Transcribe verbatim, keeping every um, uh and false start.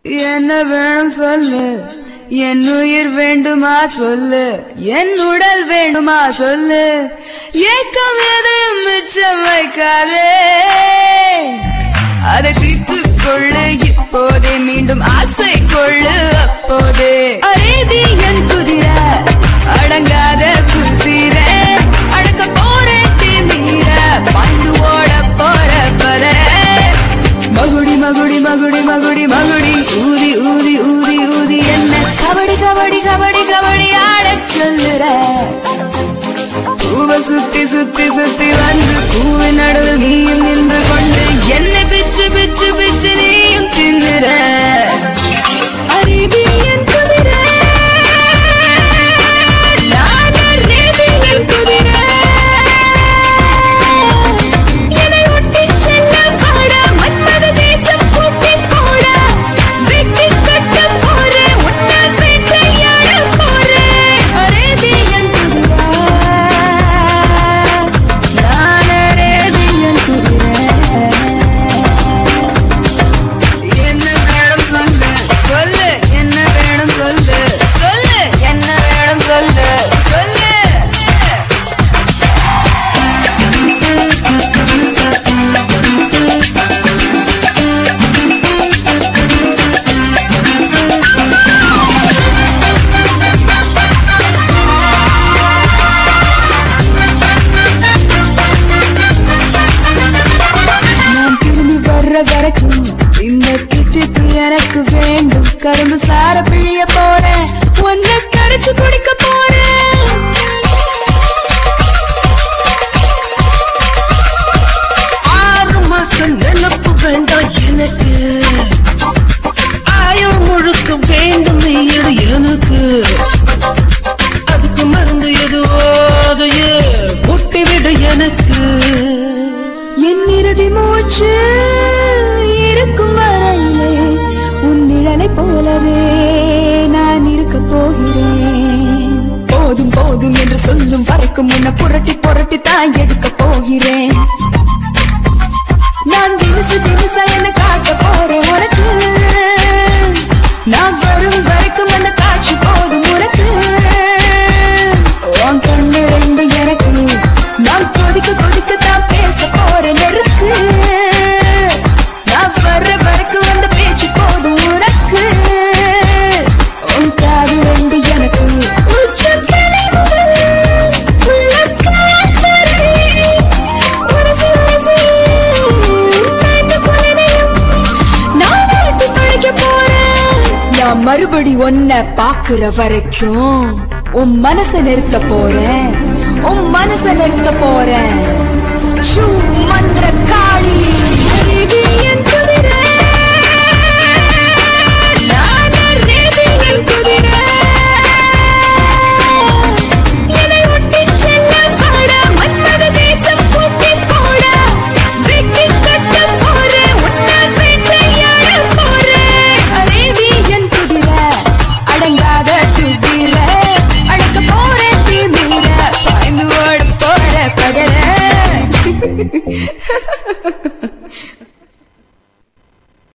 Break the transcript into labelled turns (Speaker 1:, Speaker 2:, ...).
Speaker 1: என்ன வேணும் சொல்லு, என் உயிர் வேண்டுமா சொல்லு, என் உடல் வேண்டுமா சொல்லு, ஏக்கம் எதையும் மிச்சம் வைக்காதே, அதை தீர்த்து கொள்ளு இப்போதே, மீண்டும் ஆசை கொள்ளு அப்போதே. அரேபியன் குதிரை அடங்காத குதிரை, அடக்க போற திமிர பாய்ந்து ஓட போற பல, மகுடி மகுடி மகுடி மகுடி மகுடி ஊதி ஊதி ஊதி ஊதி என்ன கபடி கபடி கபடி கபடி ஆடச் சொல்லுற. பூவை சுத்தி சுத்தி சுத்தி வந்து பூவின் நடுவில் நீயும் நின்று கொண்டு என்னை பிச்சு பிச்சு பிச்சு நீயும் தின்னுற. அரேபியன் குதிரை நான் அரேபியன் குதிரை, என்னை ஒட்டி செல்ல வாடா மன்மத தேசம் கூட்டி போட, வெட்டி கட்ட போறேன் உன்னை வேட்டையாட போறேன். அரேபியன் குதிரை நான் அரேபியன் குதிரை. என்ன வேணும் சொல்லு சொல்லு, என்ன வேணும் சொல்லு சொல்லு, என்ன வேணும் சொல்லு சொல்லு. நான் திரும்பி வர்ற வரைக்கும் இந்த தித்திப்பு எனக்கு வேண்டும். கரும்பு சார பிழிய போறேன், ஒன்ன கரைச்சு குடிக்க போறேன்.
Speaker 2: ஆறு மாசம் நினப்பு வேண்டாம் எனக்கு, ஆயுள் முழுக்க வேண்டும் நீ எடு எனக்கு, அதுக்கு மருந்து எதுவோ அதையே ஊட்டி விடு எனக்கு.
Speaker 1: என் இறுதி மூச்சு இருக்கும் வரையிலே உன் நிழலை போலவே நான் இருக்க போகிறேன். போதும் போதும் என்று சொல்லும் வரைக்கும் உன்னை புரட்டி புரட்டி தான் எடுக்க போகிறேன். நான் தினசு தினசா என்ன காட்ட போறேன் உனக்கு, நான் வரும் வரைக்கும் அந்த காட்சி போதும் உனக்கு. உன் கண்ணு ரெண்டு எனக்கு, நான் கொதிக்க கொதிக்க தான் பேச போறேன் நெருக்கு. நான் வர்ற வரைக்கும் அந்த பேச்சு போதும் உனக்கு. உன் காது ரெண்டு எனக்கு, உச்சம் தலை முதல் உள்ளம் காத்தரை, உரசி உரசி இந்த குழந்தையும் நான் விட்டு பழைக்க போறேன். நான் மறுபடி ஒன்ன பாக்குற வரைக்கும் உன் மனச நிறுத்த போறேன், உன் மனச நிறுத்த போறேன். சூ மந்திர காளி அரேபியன் குதிரை நான் அரேபியன் குதிரை, என்னை ஒட்டி செல்ல வாடா மன்மத தேசம் கூட்டி போட, வெட்டி கட்ட போறேன் உன்னை வேட்டையாட போறேன். அரேபியன் குதிரை அடங்காத குதிரை, அடக்க போறேன் திமிர பாய்ந்து ஓட போற பகர.